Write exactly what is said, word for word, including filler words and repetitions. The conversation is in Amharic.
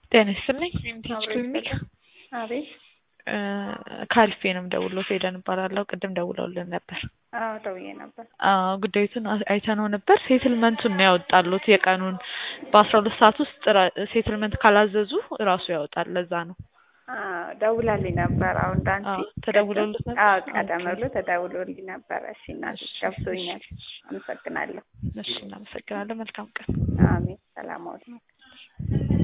ጤና ይስጥልኝ ኢምቲች አብሮ ክሊኒክ ይሰጣል። አቤት ካልፌ ነው ደውሎ ፌደን እባላለሁ። ቅድም ደውለውልን ነበር። አዎ ደውዬ ነበር። አዎ ጉዳዩን አይተነው ነበር። ሴትልመንቱን ነው ያወጣሉት የቀኑን በአስራ ሁለት ሰዓት ውስጥ ሴትልመንት ካላዘዙ ራሱ ያወጣል። ለዛ ነው አዎ ደውላልኝ ነበር። አሁን ዳንሲ አዎ ተደውሎልኝ ነበር። አዎ ቀደም ብሎ ተደውሎልኝ ነበር። እሺ እናቴ ገብቶኛል። አመሰግናለሁ። እሺ እናመሰግናለን። መልካም ቀን። አሜን። ሰላም ዋሉ።